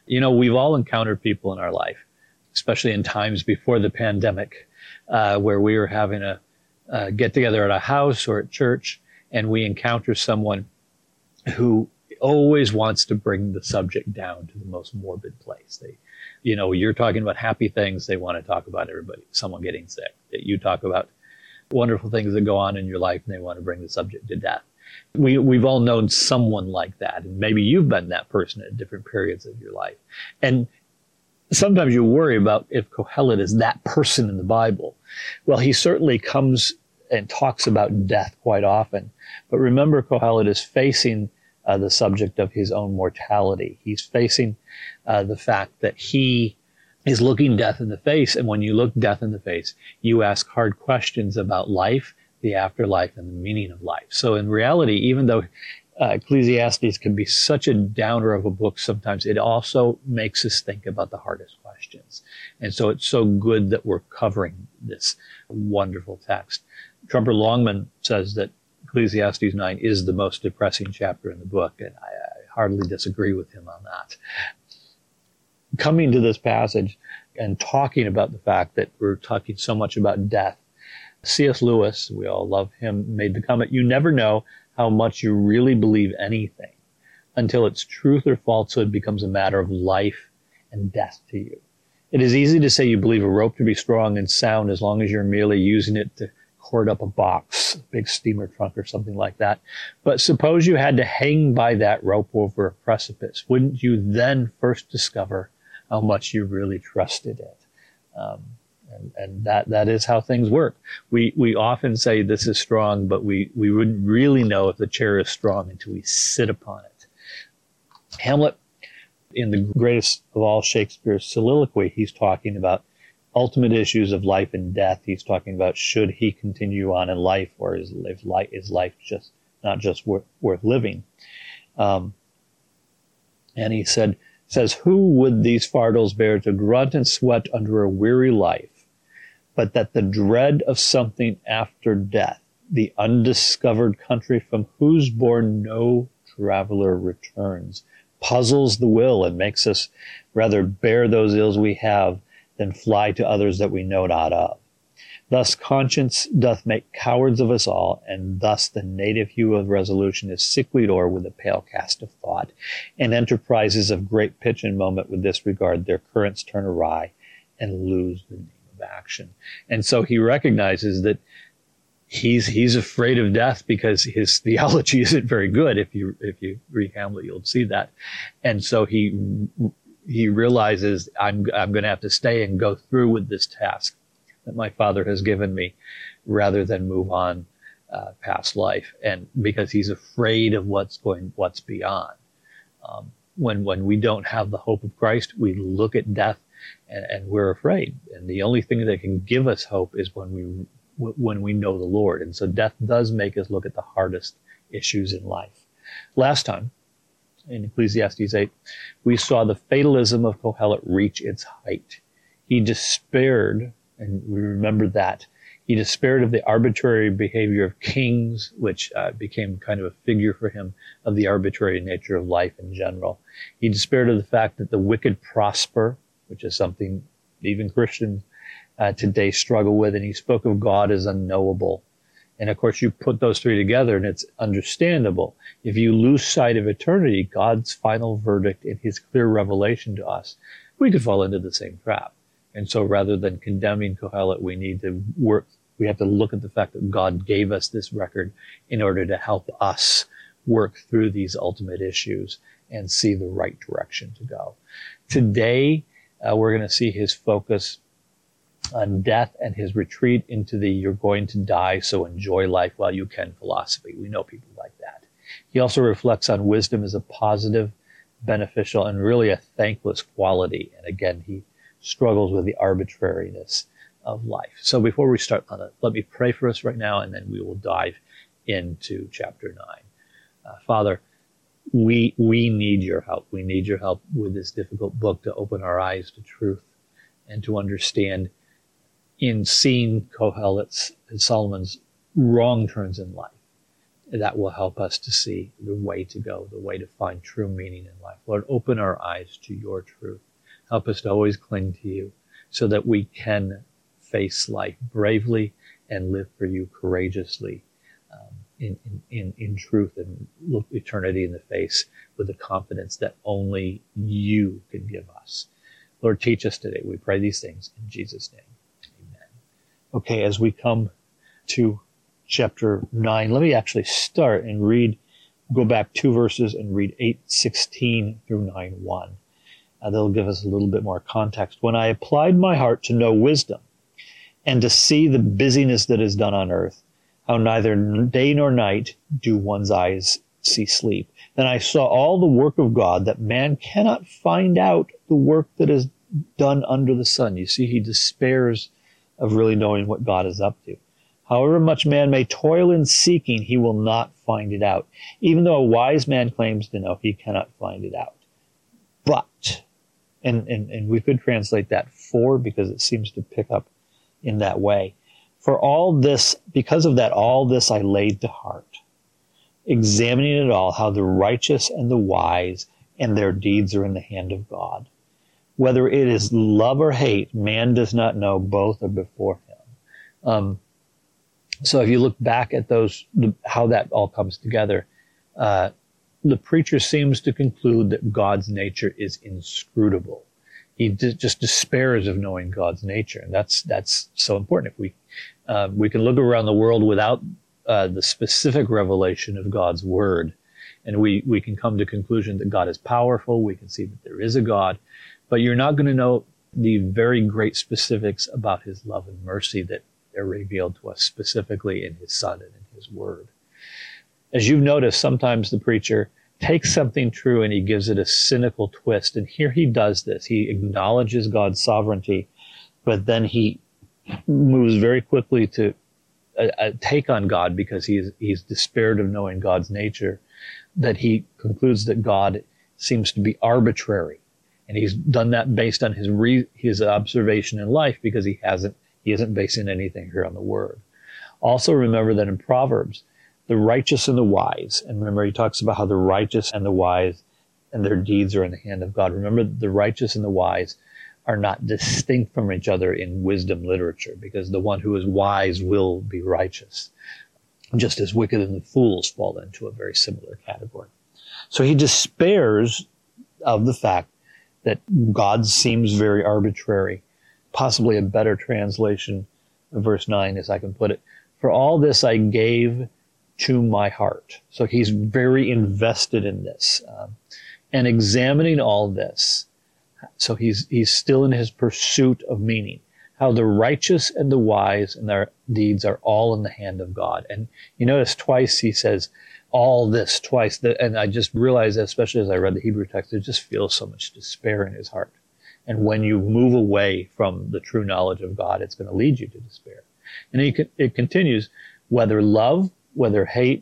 We've all encountered people in our life, especially in times before the pandemic, where we were having a get together at a house or at church, and we encounter someone who always wants to bring the subject down to the most morbid place. You're talking about happy things, they want to talk about someone getting sick. You talk about wonderful things that go on in your life, and they want to bring the subject to death. We've all known someone like that, and maybe you've been that person at different periods of your life. And sometimes you worry about if Kohelet is that person in the Bible. Well, he certainly comes and talks about death quite often. But remember, Kohelet is facing the subject of his own mortality. He's facing the fact that he is looking death in the face. And when you look death in the face, you ask hard questions about life, the afterlife, and the meaning of life. So in reality, even though Ecclesiastes can be such a downer of a book sometimes, it also makes us think about the hardest questions. And so it's so good that we're covering this wonderful text. Trumper Longman says that Ecclesiastes 9 is the most depressing chapter in the book, and I hardly disagree with him on that. Coming to this passage and talking about the fact that we're talking so much about death, C.S. Lewis, we all love him, made the comment, "You never know how much you really believe anything until its truth or falsehood becomes a matter of life and death to you. It is easy to say you believe a rope to be strong and sound as long as you're merely using it to cord up a box, a big steamer trunk or something like that. But suppose you had to hang by that rope over a precipice. Wouldn't you then first discover how much you really trusted it?" And that is how things work. We often say this is strong, but we wouldn't really know if the chair is strong until we sit upon it. Hamlet, in the greatest of all Shakespeare's soliloquy, he's talking about ultimate issues of life and death. He's talking about should he continue on in life, or is life just not just worth living? And he says, "Who would these fardels bear to grunt and sweat under a weary life, but that the dread of something after death, the undiscovered country from whose bourne no traveler returns, puzzles the will and makes us rather bear those ills we have than fly to others that we know not of. Thus conscience doth make cowards of us all, and thus the native hue of resolution is sicklied o'er with a pale cast of thought, and enterprises of great pitch and moment with this regard their currents turn awry and lose the name of action." And so he recognizes that he's afraid of death because his theology isn't very good. If you read Hamlet, you'll see that. And so he realizes I'm going to have to stay and go through with this task that my Father has given me, rather than move on past life. And because he's afraid of what's beyond. When we don't have the hope of Christ, we look at death and we're afraid. And the only thing that can give us hope is when we know the Lord. And so death does make us look at the hardest issues in life. Last time, in Ecclesiastes 8, we saw the fatalism of Kohelet reach its height. He despaired, and we remember that. He despaired of the arbitrary behavior of kings, which became kind of a figure for him of the arbitrary nature of life in general. He despaired of the fact that the wicked prosper, which is something even Christians today struggle with, and he spoke of God as unknowable. And of course, you put those three together and it's understandable. If you lose sight of eternity, God's final verdict in his clear revelation to us, we could fall into the same trap. And so rather than condemning Kohelet, we have to look at the fact that God gave us this record in order to help us work through these ultimate issues and see the right direction to go. Today, we're going to see his focus on death and his retreat into the "you're going to die, so enjoy life while you can" philosophy. We know people like that. He also reflects on wisdom as a positive, beneficial, and really a thankless quality. And again, he struggles with the arbitrariness of life. So before we start on it, let me pray for us right now, and then we will dive into chapter 9. Father, we need your help. We need your help with this difficult book to open our eyes to truth and to understand, in seeing Kohelet's and Solomon's wrong turns in life, that will help us to see the way to go, the way to find true meaning in life. Lord, open our eyes to your truth. Help us to always cling to you so that we can face life bravely and live for you courageously in truth, and look eternity in the face with the confidence that only you can give us. Lord, teach us today. We pray these things in Jesus' name. Amen. Okay, as we come to chapter 9, let me actually start and go back 2 verses and read 8:16 through 9:1. That'll give us a little bit more context. When I applied my heart to know wisdom and to see the busyness that is done on earth, how neither day nor night do one's eyes see sleep, then I saw all the work of God, that man cannot find out the work that is done under the sun. You see, he despairs of really knowing what God is up to. However much man may toil in seeking, he will not find it out. Even though a wise man claims to know, he cannot find it out. But, and we could translate that for, because it seems to pick up in that way. For all this, because of that, all this I laid to heart, examining it all, how the righteous and the wise and their deeds are in the hand of God. Whether it is love or hate, man does not know, both are before him. So if you look back at how that all comes together, the preacher seems to conclude that God's nature is inscrutable. He just despairs of knowing God's nature, and that's so important. If we can look around the world without the specific revelation of God's word, and we can come to the conclusion that God is powerful. We can see that there is a God, but you're not going to know the very great specifics about his love and mercy that are revealed to us specifically in his Son and in his word. As you've noticed, sometimes the preacher takes something true and he gives it a cynical twist. And here he does this. He acknowledges God's sovereignty, but then he moves very quickly to a take on God, because he's despaired of knowing God's nature, that he concludes that God seems to be arbitrary. And he's done that based on his observation in life, because he isn't basing anything here on the word. Also remember that in Proverbs, the righteous and the wise, and remember he talks about how the righteous and the wise and their deeds are in the hand of God. Remember, the righteous and the wise are not distinct from each other in wisdom literature, because the one who is wise will be righteous, just as wicked and the fools fall into a very similar category. So he despairs of the fact that God seems very arbitrary. Possibly a better translation of verse 9, as I can put it, for all this I gave to my heart. So he's very invested in this, and examining all this. So he's still in his pursuit of meaning, how the righteous and the wise and their deeds are all in the hand of God. And you notice twice he says all this, twice. And I just realized, especially as I read the Hebrew text, it just feels so much despair in his heart. And when you move away from the true knowledge of God, it's going to lead you to despair. And it continues, whether love, whether hate,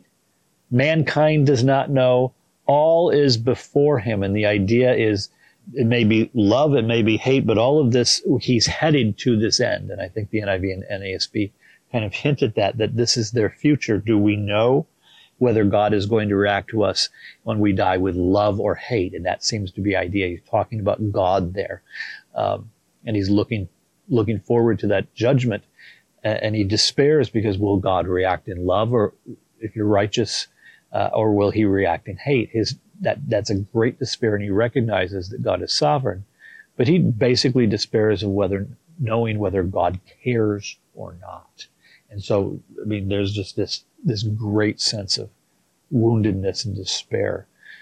mankind does not know, all is before him. And the idea is, it may be love, it may be hate, but all of this, he's headed to this end. And I think the NIV and NASB kind of hint at that this is their future. Do we know whether God is going to react to us when we die with love or hate? And that seems to be the idea. He's talking about God there. And he's looking forward to that judgment. And he despairs because, will God react in love, or if you're righteous, or will he react in hate? That's a great despair, and he recognizes that God is sovereign. But he basically despairs of knowing whether God cares or not. And so, I mean, there's just this great sense of woundedness and despair.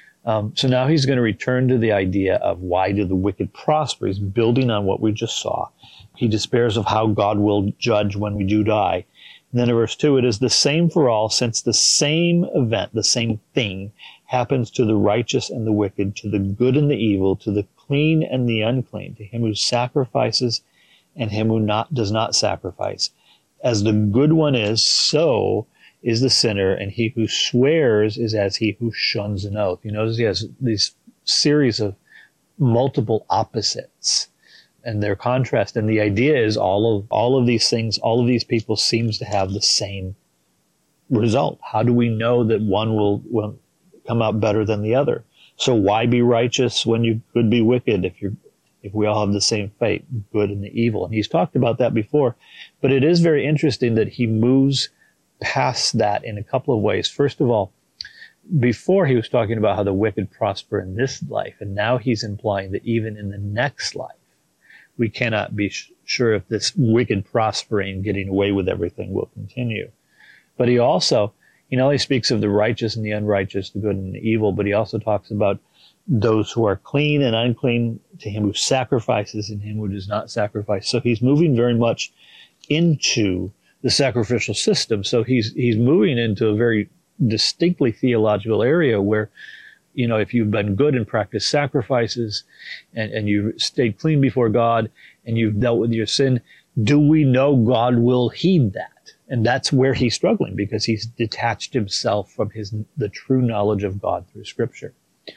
So now he's going to return to the idea of why do the wicked prosper. He's building on what we just saw. He despairs of how God will judge when we do die. And then in verse 2, it is the same for all, since the same event, the same thing, happens to the righteous and the wicked, to the good and the evil, to the clean and the unclean, to him who sacrifices and him who does not sacrifice. As the good one is, so is the sinner, and he who swears is as he who shuns an oath. You notice he has these series of multiple opposites and their contrast. And the idea is all of these things, all of these people seems to have the same result? How do we know that one will come out better than the other? So why be righteous when you could be wicked if we all have the same fate, good and the evil? And he's talked about that before, but it is very interesting that he moves past that in a couple of ways. First of all, before he was talking about how the wicked prosper in this life, and now he's implying that even in the next life, we cannot be sure if this wicked prospering, getting away with everything, will continue. But he also, he not only speaks of the righteous and the unrighteous, the good and the evil, but he also talks about those who are clean and unclean, to him who sacrifices and him who does not sacrifice. So he's moving very much into the sacrificial system. So he's moving into a very distinctly theological area where, you know, if you've been good and practiced sacrifices and you've stayed clean before God and you've dealt with your sin, do we know God will heed that? And that's where he's struggling, because he's detached himself from the true knowledge of God through Scripture.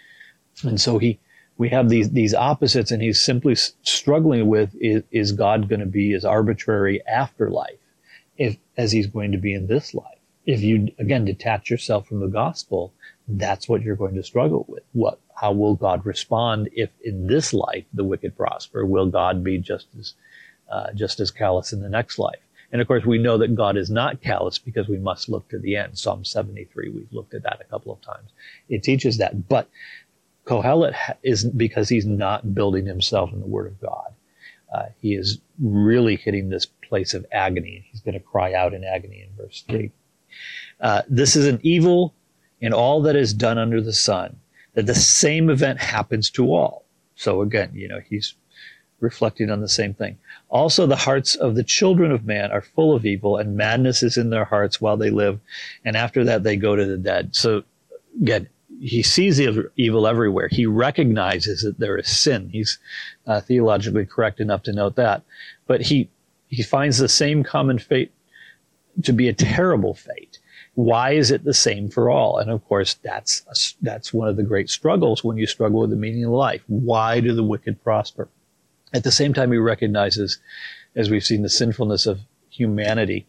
And so we have these opposites, and he's simply struggling with, is God going to be as arbitrary afterlife as he's going to be in this life? If you, again, detach yourself from the gospel, that's what you're going to struggle with. How will God respond if in this life the wicked prosper? Will God be just as callous in the next life? And of course, we know that God is not callous because we must look to the end. Psalm 73, we've looked at that a couple of times. It teaches that. But Kohelet is, because he's not building himself in the Word of God. He is really hitting this place of agony. He's going to cry out in agony in verse 3. This is an evil in all that is done under the sun, that the same event happens to all. So again, you know, he's reflecting on the same thing. Also, the hearts of the children of man are full of evil, and madness is in their hearts while they live, and after that they go to the dead. So again, he sees evil everywhere. He recognizes that there is sin. He's theologically correct enough to note that. But he finds the same common fate to be a terrible fate. Why is it the same for all? And of course, that's one of the great struggles when you struggle with the meaning of life. Why do the wicked prosper? At the same time, he recognizes, as we've seen, the sinfulness of humanity.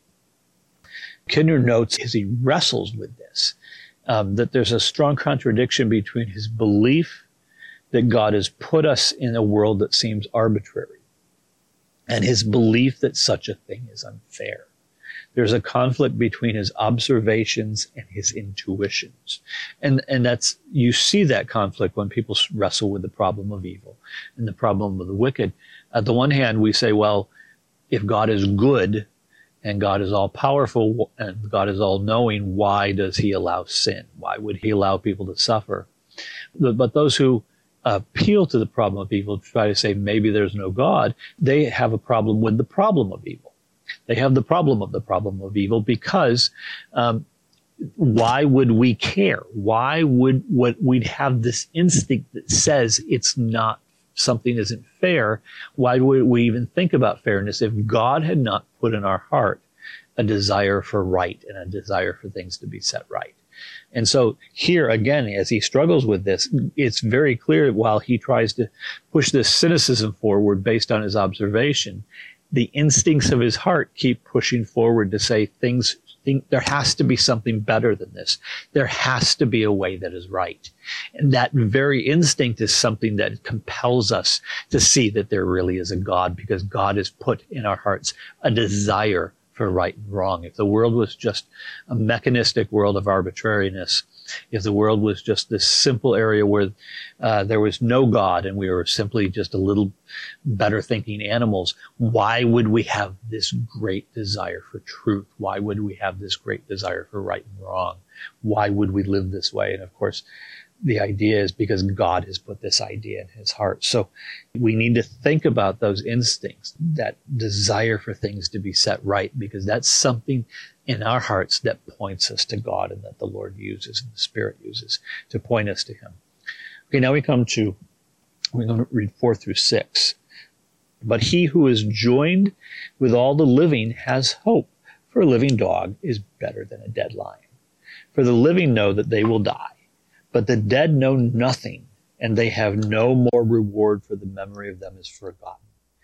Kidner notes, as he wrestles with this, that there's a strong contradiction between his belief that God has put us in a world that seems arbitrary and his belief that such a thing is unfair. There's a conflict between his observations and his intuitions. And that's, you see that conflict when people wrestle with the problem of evil and the problem of the wicked. At the one hand, we say, well, if God is good and God is all powerful and God is all knowing, why does he allow sin? Why would he allow people to suffer? But those who appeal to the problem of evil, try to say maybe there's no God, they have a problem with the problem of evil. They have the problem of evil because why would we care? Why would we'd have this instinct that says it's not, something isn't fair? Why would we even think about fairness if God had not put in our heart a desire for right and a desire for things to be set right? And so here again, as he struggles with this, it's very clear while he tries to push this cynicism forward based on his observation, the instincts of his heart keep pushing forward to say there has to be something better than this. There has to be a way that is right. And that very instinct is something that compels us to see that there really is a God, because God has put in our hearts a desire for right and wrong. If the world was just a mechanistic world of arbitrariness, if the world was just this simple area where there was no God and we were simply just a little better thinking animals, why would we have this great desire for truth? Why would we have this great desire for right and wrong? Why would we live this way? And of course, the idea is because God has put this idea in his heart. So we need to think about those instincts, that desire for things to be set right, because that's something in our hearts that points us to God and that the Lord uses and the Spirit uses to point us to him. Okay, now we're going to read 4 through 6. But he who is joined with all the living has hope, for a living dog is better than a dead lion. For the living know that they will die, but the dead know nothing, and they have no more reward, for the memory of them is forgotten.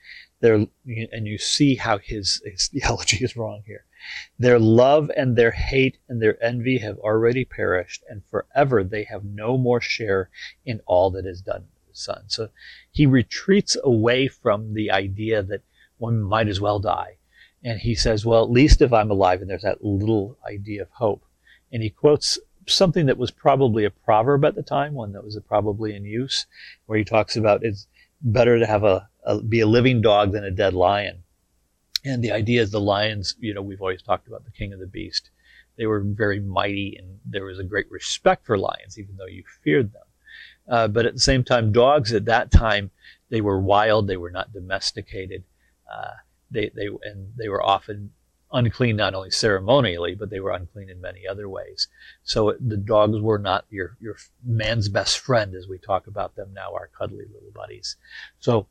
And you see how his theology is wrong here. Their love and their hate and their envy have already perished, and forever they have no more share in all that is done to the Son. So he retreats away from the idea that one might as well die. And he says, well, at least if I'm alive, and there's that little idea of hope. And he quotes something that was probably a proverb at the time, one that was probably in use, where he talks about it's better to have be a living dog than a dead lion. And the idea is the lions, we've always talked about the king of the beast. They were very mighty, and there was a great respect for lions, even though you feared them. But at the same time, dogs at that time, they were wild, they were not domesticated. They were often unclean, not only ceremonially, but they were unclean in many other ways. So the dogs were not your man's best friend, as we talk about them now, our cuddly little buddies. So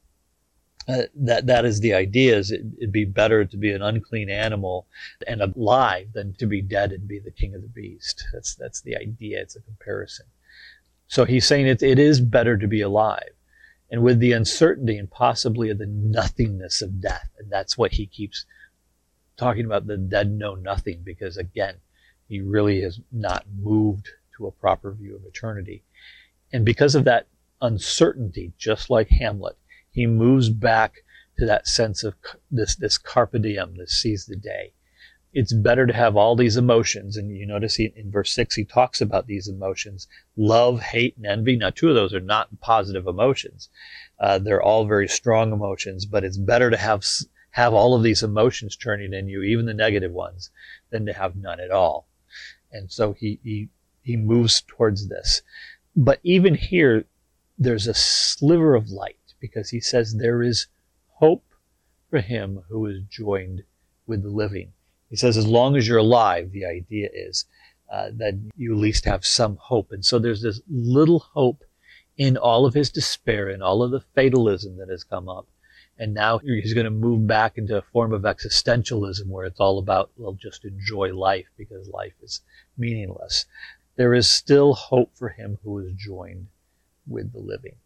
that is the idea, is it'd be better to be an unclean animal and alive than to be dead and be the king of the beast. That's the idea. It's a comparison. So he's saying it is better to be alive, and with the uncertainty and possibly the nothingness of death. And that's what he keeps talking about, the dead know nothing, because again, he really has not moved to a proper view of eternity. And because of that uncertainty, just like Hamlet, he moves back to that sense of this carpe diem, this seize the day. It's better to have all these emotions. And you notice in verse 6, he talks about these emotions: love, hate, and envy. Now, two of those are not positive emotions. They're all very strong emotions, but it's better to have all of these emotions churning in you, even the negative ones, than to have none at all. And so he moves towards this. But even here, there's a sliver of light, because he says there is hope for him who is joined with the living. He says as long as you're alive, the idea is that you at least have some hope. And so there's this little hope in all of his despair and all of the fatalism that has come up. And now he's going to move back into a form of existentialism where it's all about, well, just enjoy life because life is meaningless. There is still hope for him who is joined with the living.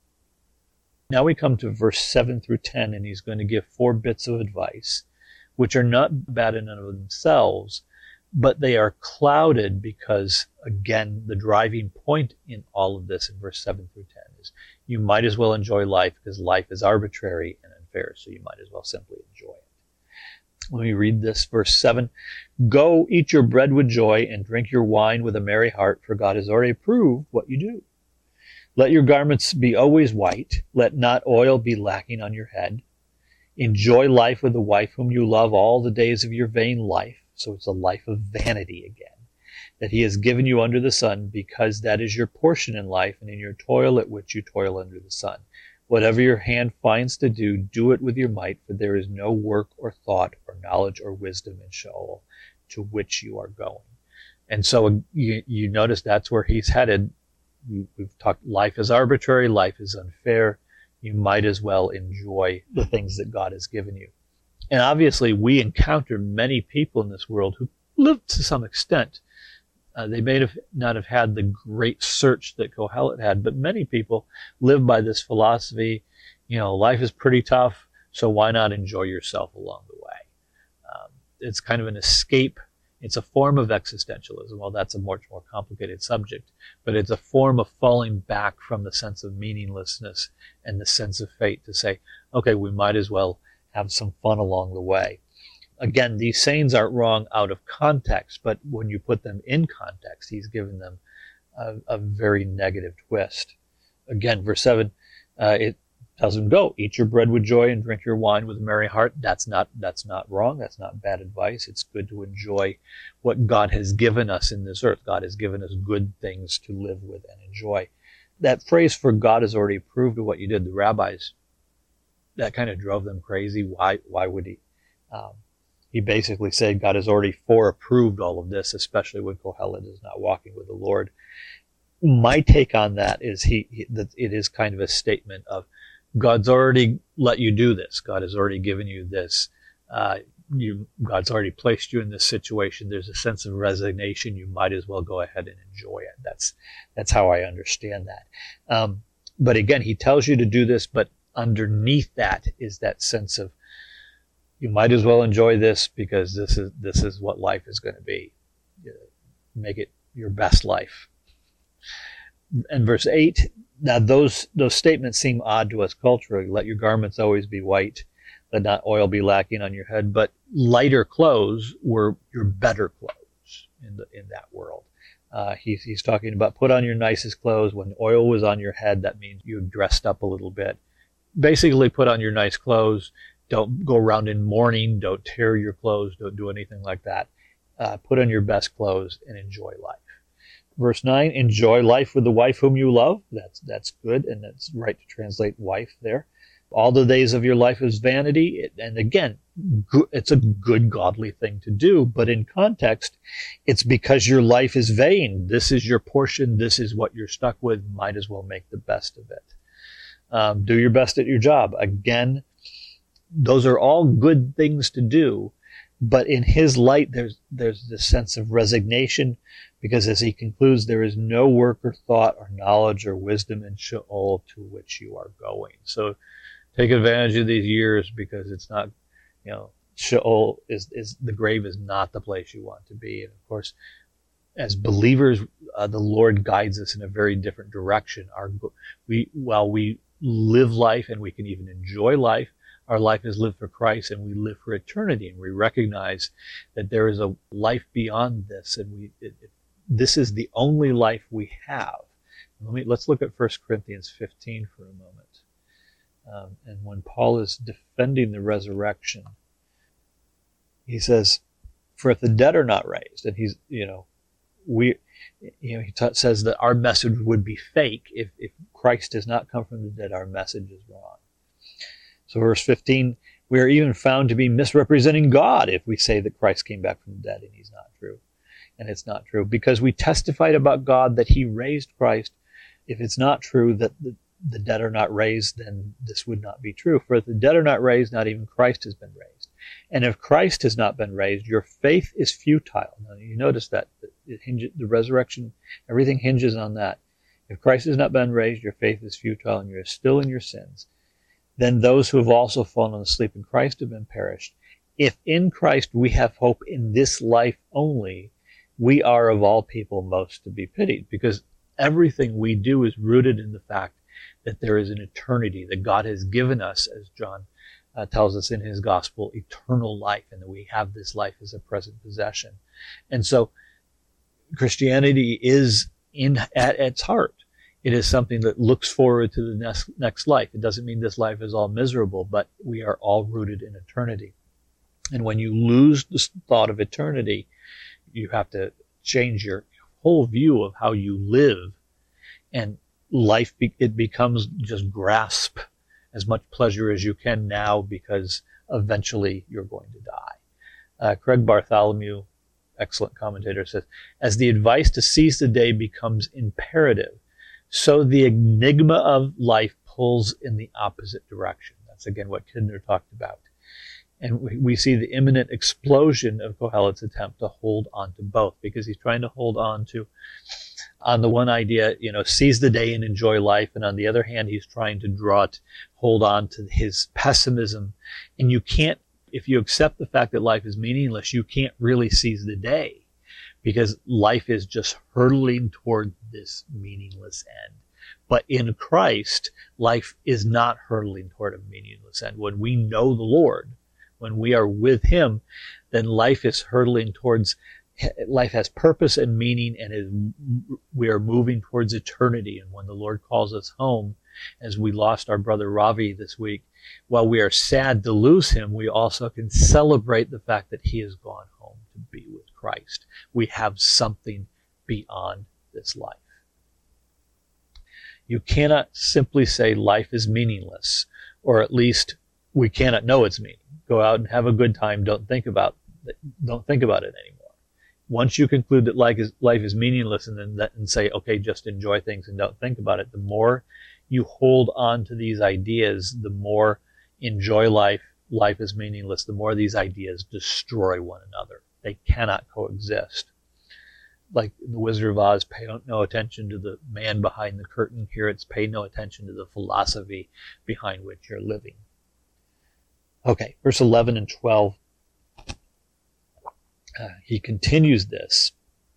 Now we come to verse 7 through 10, and he's going to give 4 bits of advice, which are not bad in and of themselves, but they are clouded because, again, the driving point in all of this in verse 7 through 10 is you might as well enjoy life because life is arbitrary and unfair, so you might as well simply enjoy it. Let me read this, verse 7. Go, eat your bread with joy and drink your wine with a merry heart, for God has already approved what you do. Let your garments be always white. Let not oil be lacking on your head. Enjoy life with the wife whom you love all the days of your vain life. So it's a life of vanity again, that he has given you under the sun, because that is your portion in life and in your toil at which you toil under the sun. Whatever your hand finds to do, do it with your might, for there is no work or thought or knowledge or wisdom in Sheol, to which you are going. And so you notice that's where he's headed. We've talked, life is arbitrary, life is unfair. You might as well enjoy the things that God has given you. And obviously, we encounter many people in this world who live to some extent. They may not have had the great search that Kohelet had, but many people live by this philosophy, life is pretty tough, so why not enjoy yourself along the way? It's kind of an escape. It's a form of existentialism. Well, that's a much more complicated subject, but it's a form of falling back from the sense of meaninglessness and the sense of fate to say, okay, we might as well have some fun along the way. Again, these sayings aren't wrong out of context, but when you put them in context, he's given them a very negative twist. Again, verse 7, it tells him, go, eat your bread with joy and drink your wine with a merry heart. That's not wrong. That's not bad advice. It's good to enjoy what God has given us in this earth. God has given us good things to live with and enjoy. That phrase, for God has already approved of what you did, the rabbis, that kind of drove them crazy. Why would he? He basically said God has already approved all of this, especially when Kohelet is not walking with the Lord. My take on that is that it is kind of a statement of God's already let you do this. God has already given you this. God's already placed you in this situation. There's a sense of resignation. You might as well go ahead and enjoy it. That's how I understand that. But again, he tells you to do this, but underneath that is that sense of, you might as well enjoy this because this is what life is going to be. Make it your best life. And verse 8, now those statements seem odd to us culturally. Let your garments always be white, let not oil be lacking on your head. But lighter clothes were your better clothes in that world. He's talking about put on your nicest clothes. When oil was on your head, that means you dressed up a little bit. Basically, put on your nice clothes. Don't go around in mourning. Don't tear your clothes. Don't do anything like that. Put on your best clothes and enjoy life. Verse 9, enjoy life with the wife whom you love. That's good, and that's right to translate wife there. All the days of your life is vanity. And again, it's a good, godly thing to do. But in context, it's because your life is vain. This is your portion. This is what you're stuck with. Might as well make the best of it. Do your best at your job. Again, those are all good things to do. But in his light, there's this sense of resignation, because as he concludes, there is no work or thought or knowledge or wisdom in Sheol to which you are going. So take advantage of these years, because it's not, Sheol is the grave is not the place you want to be. And of course, as believers, the Lord guides us in a very different direction. While we live life and we can even enjoy life, our life is lived for Christ, and we live for eternity, and we recognize that there is a life beyond this, and this is the only life we have. Let's look at 1 Corinthians 15 for a moment. And when Paul is defending the resurrection, he says, "For if the dead are not raised," and he says that our message would be fake if Christ does not come from the dead. Our message is wrong. So verse 15, we are even found to be misrepresenting God if we say that Christ came back from the dead, and he's not true. And it's not true, because we testified about God that he raised Christ. If it's not true that the dead are not raised, then this would not be true. For if the dead are not raised, not even Christ has been raised. And if Christ has not been raised, your faith is futile. Now you notice that the resurrection, everything hinges on that. If Christ has not been raised, your faith is futile, and you're still in your sins. Then those who have also fallen asleep in Christ have been perished. If in Christ we have hope in this life only, we are of all people most to be pitied, because everything we do is rooted in the fact that there is an eternity, that God has given us, as John tells us in his gospel, eternal life, and that we have this life as a present possession. And so Christianity is at its heart. It is something that looks forward to the next life. It doesn't mean this life is all miserable, but we are all rooted in eternity. And when you lose the thought of eternity, you have to change your whole view of how you live. And life, it becomes just grasp as much pleasure as you can now, because eventually you're going to die. Craig Bartholomew, excellent commentator, says, as the advice to seize the day becomes imperative, so the enigma of life pulls in the opposite direction. That's again what Kidner talked about. And we see the imminent explosion of Kohelet's attempt to hold on to both, because he's trying to hold on to, on the one idea, seize the day and enjoy life. And on the other hand, he's trying to hold on to his pessimism. And you can't, if you accept the fact that life is meaningless, you can't really seize the day, because life is just hurtling toward this meaningless end. But in Christ, life is not hurtling toward a meaningless end. When we know the Lord, when we are with him, then life is hurtling towards, life has purpose and meaning, and we are moving towards eternity. And when the Lord calls us home, as we lost our brother Ravi this week, while we are sad to lose him, we also can celebrate the fact that he has gone home to be with Christ. We have something beyond this life. You cannot simply say life is meaningless, or at least we cannot know its meaning. Go out and have a good time. Don't think about it anymore. Once you conclude that life is meaningless, and say, okay, just enjoy things and don't think about it, the more you hold on to these ideas, the more enjoy life is meaningless, the more these ideas destroy one another. They cannot coexist. like in The Wizard of Oz, pay no attention to the man behind the curtain. Here it's pay no attention to the philosophy behind which you're living. Okay, verse 11 and 12. He continues this.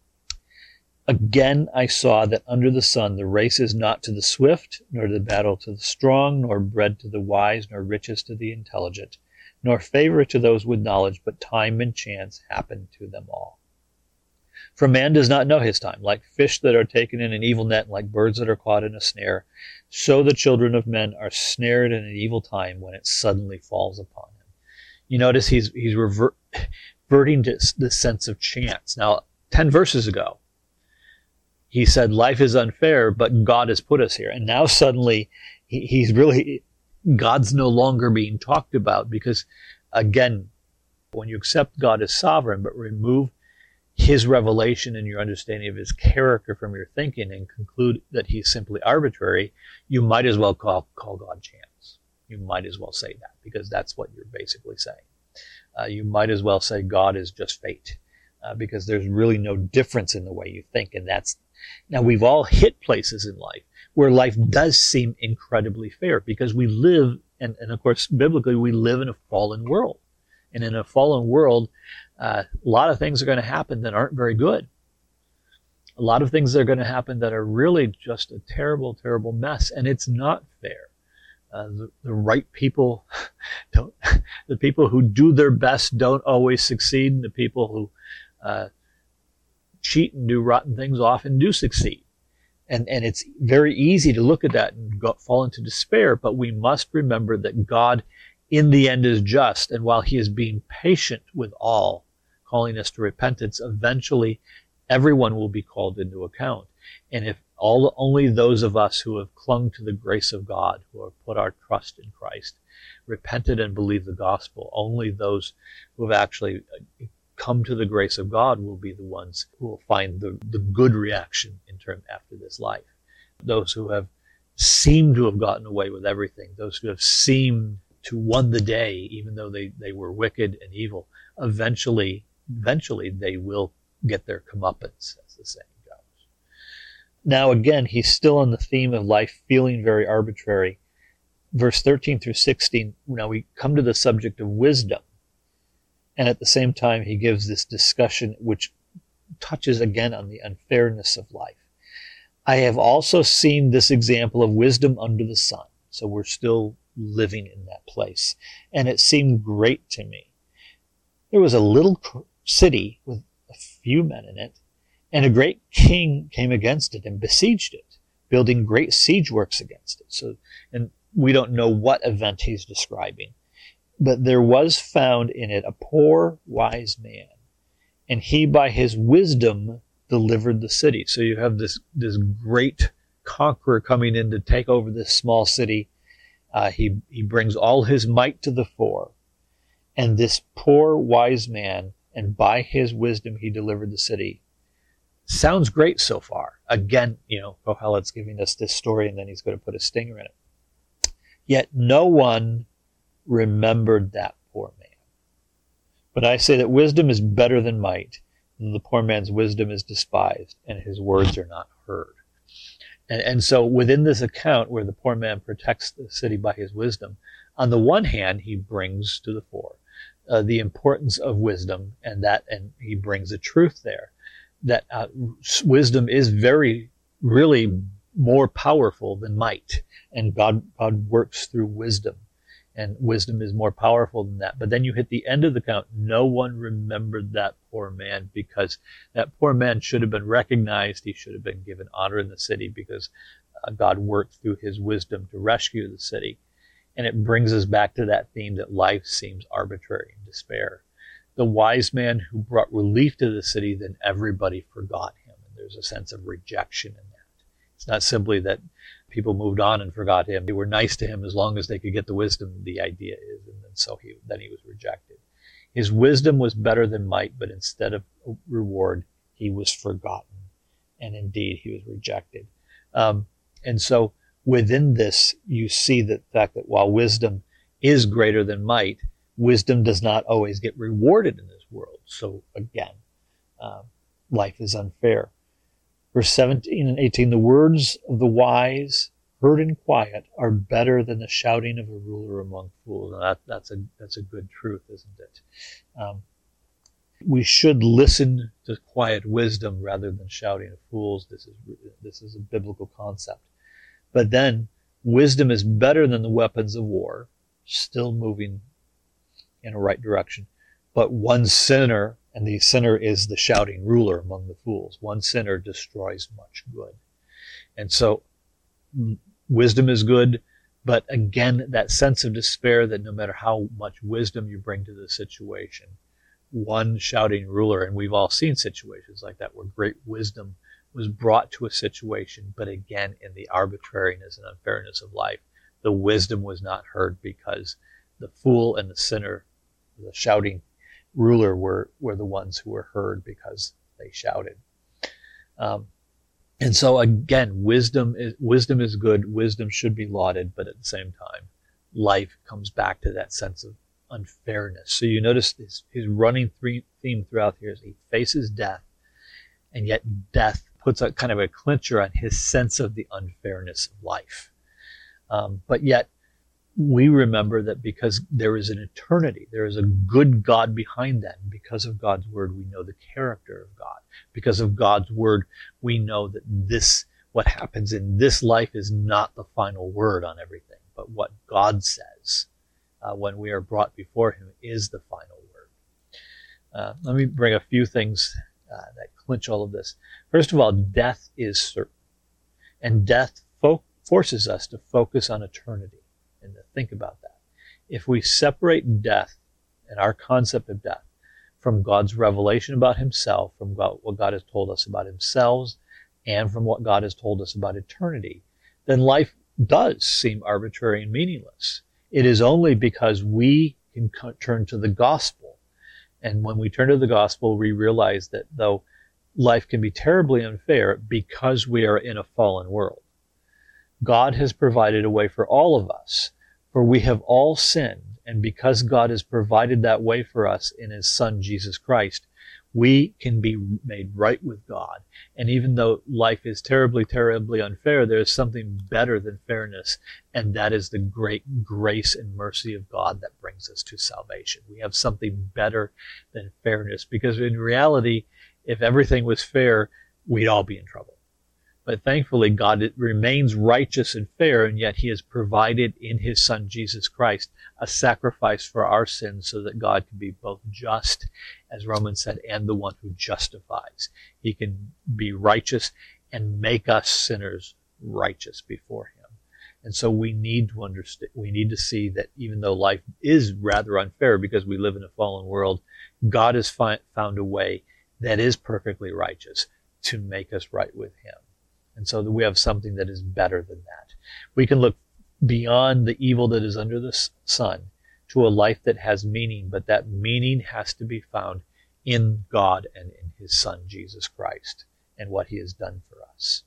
Again I saw that under the sun the race is not to the swift, nor the battle to the strong, nor bread to the wise, nor riches to the intelligent, nor favor to those with knowledge, but time and chance happen to them all. For man does not know his time, like fish that are taken in an evil net, and like birds that are caught in a snare, so the children of men are snared in an evil time when it suddenly falls upon him. You notice he's reverting to the sense of chance. Now, 10 verses ago, he said life is unfair, but God has put us here. And now suddenly God's no longer being talked about, because again, when you accept God as sovereign, but remove his revelation and your understanding of his character from your thinking and conclude that he's simply arbitrary, you might as well call God chance. You might as well say that, because that's what you're basically saying. You might as well say God is just fate, because there's really no difference in the way you think. And now we've all hit places in life where life does seem incredibly fair, because we live, and of course biblically we live in a fallen world. And in a fallen world, a lot of things are going to happen that aren't very good. A lot of things that are going to happen that are really just a terrible, terrible mess, and it's not fair. The right people don't. The people who do their best don't always succeed, and the people who cheat and do rotten things often do succeed. And it's very easy to look at that and fall into despair, but we must remember that God in the end is just, and while he is being patient with all, calling us to repentance, eventually everyone will be called into account. And if only those of us who have clung to the grace of God, who have put our trust in Christ, repented and believed the gospel, only those who have actually come to the grace of God will be the ones who will find the good reaction after this life. Those who have seemed to have gotten away with everything, those who have seemed to won the day, even though they were wicked and evil, eventually they will get their comeuppance, as the saying goes. Now again, he's still on the theme of life feeling very arbitrary. Verse 13 through 16, now we come to the subject of wisdom. And at the same time, he gives this discussion which touches again on the unfairness of life. I have also seen this example of wisdom under the sun. So we're still living in that place. And it seemed great to me. There was a little city with a few men in it, and a great king came against it and besieged it, building great siege works against it. So, and we don't know what event he's describing, but there was found in it a poor wise man, and he by his wisdom delivered the city. So you have this great conqueror coming in to take over this small city. He brings all his might to the fore, and this poor wise man, and by his wisdom he delivered the city. Sounds great so far. Again, Kohelet's giving us this story, and then he's going to put a stinger in it. Yet no one remembered that poor man. But I say that wisdom is better than might, and the poor man's wisdom is despised, and his words are not heard. And so within this account where the poor man protects the city by his wisdom, on the one hand, he brings to the fore the importance of wisdom, and he brings a truth there, that wisdom is really more powerful than might, and God works through wisdom, and wisdom is more powerful than that. But then you hit the end of the count, no one remembered that poor man, because that poor man should have been recognized. He should have been given honor in the city, because God worked through his wisdom to rescue the city. And it brings us back to that theme that life seems arbitrary and despair. The wise man who brought relief to the city, then everybody forgot him. And there's a sense of rejection in that. It's not simply that people moved on and forgot him. They were nice to him as long as they could get the wisdom, the idea is. And then so then he was rejected. His wisdom was better than might, but instead of reward, he was forgotten. And indeed, he was rejected. And so within this, you see the fact that while wisdom is greater than might, wisdom does not always get rewarded in this world. So again, life is unfair. Verse 17 and 18, the words of the wise heard in quiet are better than the shouting of a ruler among fools. Now that's a good truth, isn't it? We should listen to quiet wisdom rather than shouting of fools. This is a biblical concept. But then wisdom is better than the weapons of war, still moving in a right direction. But one sinner, and the sinner is the shouting ruler among the fools, one sinner destroys much good. And so wisdom is good, but again, that sense of despair that no matter how much wisdom you bring to the situation, one shouting ruler, and we've all seen situations like that where great wisdom was brought to a situation, but again, in the arbitrariness and unfairness of life, the wisdom was not heard because the fool and the sinner, the shouting ruler, were the ones who were heard because they shouted. And so again, wisdom is good. Wisdom should be lauded, but at the same time, life comes back to that sense of unfairness. So you notice his running theme throughout here is he faces death, and yet death puts a kind of a clincher on his sense of the unfairness of life. But yet we remember that because there is an eternity, there is a good God behind that. And because of God's word, we know the character of God. Because of God's word, we know that what happens in this life is not the final word on everything, but what God says when we are brought before him is the final word. Let me bring a few things that clinch all of this. First of all, death is certain. And death forces us to focus on eternity and to think about that. If we separate death and our concept of death from God's revelation about himself, from what God has told us about himself, and from what God has told us about eternity, then life does seem arbitrary and meaningless. It is only because we can turn to the gospel. And when we turn to the gospel, we realize that though life can be terribly unfair because we are in a fallen world, God has provided a way for all of us, for we have all sinned. And because God has provided that way for us in his Son, Jesus Christ, we can be made right with God. And even though life is terribly, terribly unfair, there is something better than fairness, and that is the great grace and mercy of God that brings us to salvation. We have something better than fairness, because in reality, if everything was fair, we'd all be in trouble. But thankfully, God remains righteous and fair, and yet he has provided in his Son, Jesus Christ, a sacrifice for our sins so that God can be both just, as Romans said, and the one who justifies. He can be righteous and make us sinners righteous before him. And so we need to understand, we need to see that even though life is rather unfair because we live in a fallen world, God has found a way that is perfectly righteous to make us right with him. And so that we have something that is better than that. We can look beyond the evil that is under the sun to a life that has meaning, but that meaning has to be found in God and in his Son, Jesus Christ, and what he has done for us.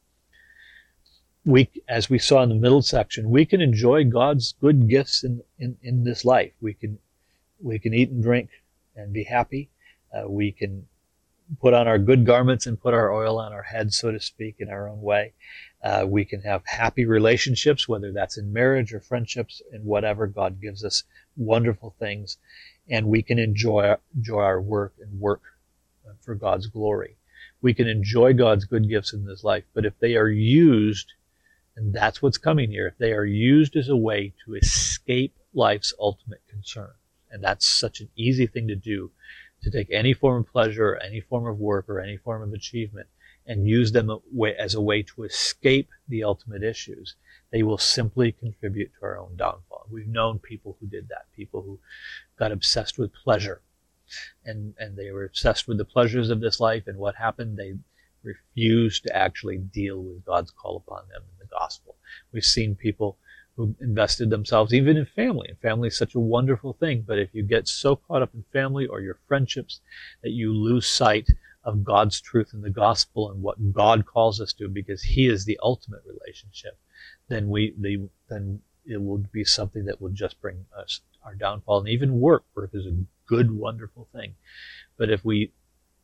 As we saw in the middle section, we can enjoy God's good gifts in this life. We can eat and drink and be happy. We can put on our good garments and put our oil on our heads, so to speak, in our own way. We can have happy relationships, whether that's in marriage or friendships, and whatever. God gives us wonderful things, and we can enjoy our work and work for God's glory. We can enjoy God's good gifts in this life, but if they are used, and that's what's coming here, if they are used as a way to escape life's ultimate concern, and that's such an easy thing to do, to take any form of pleasure, or any form of work, or any form of achievement, and use them as a way to escape the ultimate issues, they will simply contribute to our own downfall. We've known people who did that, people who got obsessed with pleasure, and they were obsessed with the pleasures of this life, and what happened? They refused to actually deal with God's call upon them in the gospel. We've seen people who invested themselves even in family. And family is such a wonderful thing, but if you get so caught up in family or your friendships that you lose sight of God's truth in the gospel and what God calls us to, because he is the ultimate relationship, then it will be something that will just bring us our downfall. And even work is a good, wonderful thing. But if we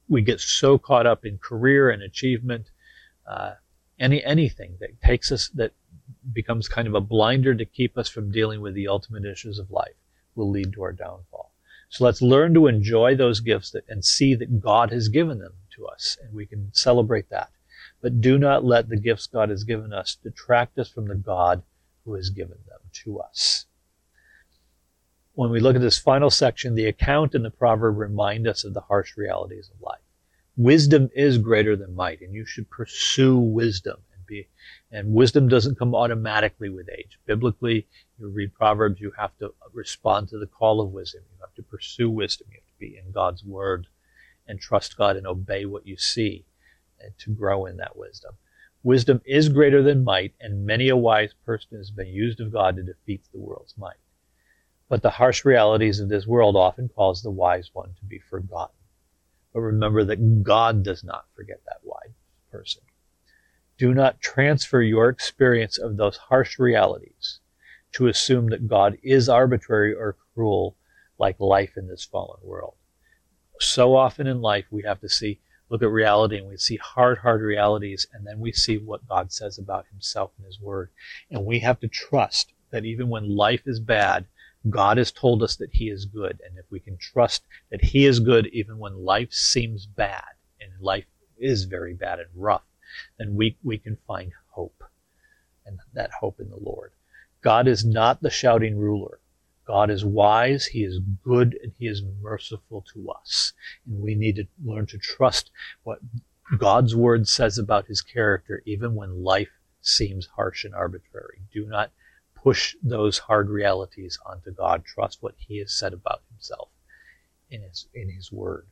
we get so caught up in career and achievement, anything that takes us, that becomes kind of a blinder to keep us from dealing with the ultimate issues of life, will lead to our downfall. So let's learn to enjoy those gifts and see that God has given them to us, and we can celebrate that. But do not let the gifts God has given us detract us from the God who has given them to us. When we look at this final section, the account and the proverb remind us of the harsh realities of life. Wisdom is greater than might, and you should pursue wisdom. And wisdom doesn't come automatically with age. Biblically, you read Proverbs, you have to respond to the call of wisdom. You have to pursue wisdom. You have to be in God's word and trust God and obey what you see and to grow in that wisdom. Wisdom is greater than might, and many a wise person has been used of God to defeat the world's might. But the harsh realities of this world often cause the wise one to be forgotten. But remember that God does not forget that wise person. Do not transfer your experience of those harsh realities to assume that God is arbitrary or cruel like life in this fallen world. So often in life we have to look at reality, and we see hard realities, and then we see what God says about himself in his word. And we have to trust that even when life is bad, God has told us that he is good. And if we can trust that he is good even when life seems bad, and life is very bad and rough, then we can find hope, and that hope in the Lord. God is not the shouting ruler. God is wise, he is good, and he is merciful to us. And we need to learn to trust what God's word says about his character, even when life seems harsh and arbitrary. Do not push those hard realities onto God. Trust what he has said about himself in his word.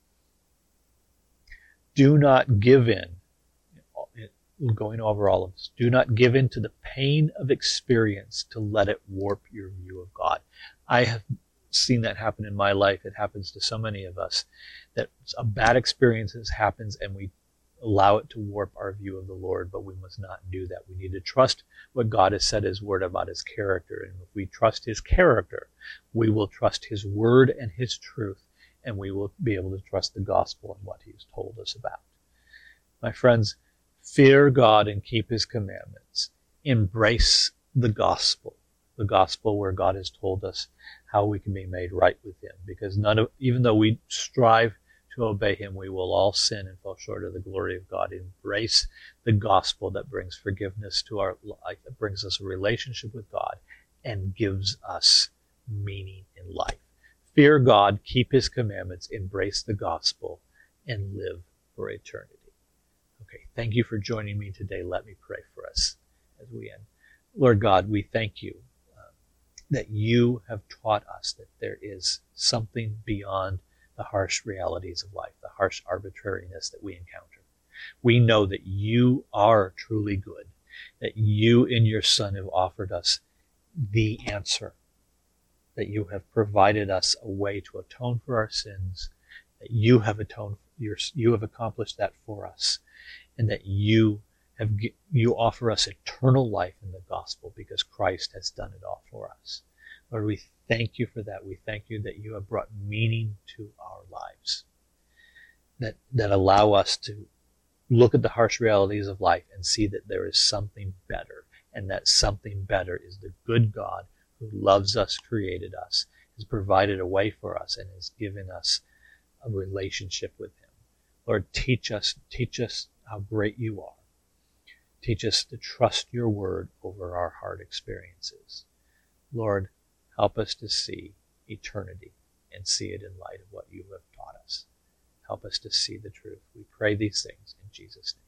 Do not give in. Going over all of this, do not give in to the pain of experience to let it warp your view of God. I have seen that happen in my life. It happens to so many of us, that a bad experience happens and we allow it to warp our view of the Lord, but we must not do that. We need to trust what God has said his word about his character. And if we trust his character, we will trust his word and his truth, and we will be able to trust the gospel and what he has told us about. My friends, fear God and keep his commandments. Embrace the gospel where God has told us how we can be made right with him. Because even though we strive to obey him, we will all sin and fall short of the glory of God. Embrace the gospel that brings forgiveness to our life, that brings us a relationship with God and gives us meaning in life. Fear God, keep his commandments, embrace the gospel, and live for eternity. Okay, thank you for joining me today. Let me pray for us as we end. Lord God, we thank you that you have taught us that there is something beyond the harsh realities of life, the harsh arbitrariness that we encounter. We know that you are truly good, that you in your Son have offered us the answer, that you have provided us a way to atone for our sins, that you have accomplished that for us, and that you offer us eternal life in the gospel because Christ has done it all for us. Lord, we thank you for that. We thank you that you have brought meaning to our lives, that allow us to look at the harsh realities of life and see that there is something better, and that something better is the good God who loves us, created us, has provided a way for us, and has given us a relationship with him. Lord, teach us how great you are. Teach us to trust your word over our hard experiences. Lord, help us to see eternity and see it in light of what you have taught us. Help us to see the truth. We pray these things in Jesus' name.